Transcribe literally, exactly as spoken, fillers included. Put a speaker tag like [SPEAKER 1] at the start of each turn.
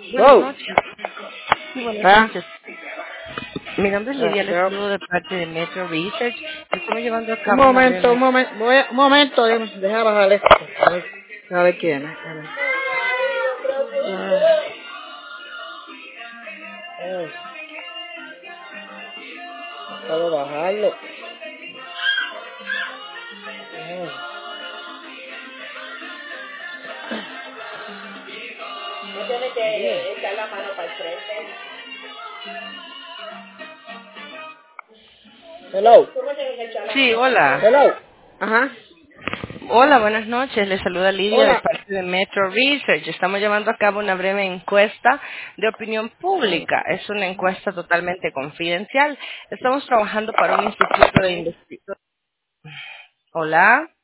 [SPEAKER 1] Buenas
[SPEAKER 2] Wow.
[SPEAKER 1] noches. Sí, buenas
[SPEAKER 2] Ah,
[SPEAKER 1] noches. Mi nombre es
[SPEAKER 2] ah,
[SPEAKER 1] Lidia, les
[SPEAKER 2] ya.
[SPEAKER 1] saludo de parte de Metro Research. Estamos llevando a
[SPEAKER 2] Un
[SPEAKER 1] cabo una
[SPEAKER 2] momento, un
[SPEAKER 1] breve...
[SPEAKER 2] momento, voy a- un momento, déjame deja bajar esto. A ver, a ver quién es. A ver. Ah, ay, puedo bajarlo. Ay. No tiene que echar la mano para el frente. Hello. ¿Cómo tiene que echar la
[SPEAKER 1] Sí,
[SPEAKER 2] mano para el frente?
[SPEAKER 1] hola.
[SPEAKER 2] Hello. Ajá.
[SPEAKER 1] Hola, buenas noches. Les saluda Lidia de
[SPEAKER 2] Hola.
[SPEAKER 1] parte de Metro Research. Estamos llevando a cabo una breve encuesta de opinión pública. Es una encuesta totalmente confidencial. Estamos trabajando para un instituto de investigación. Hola.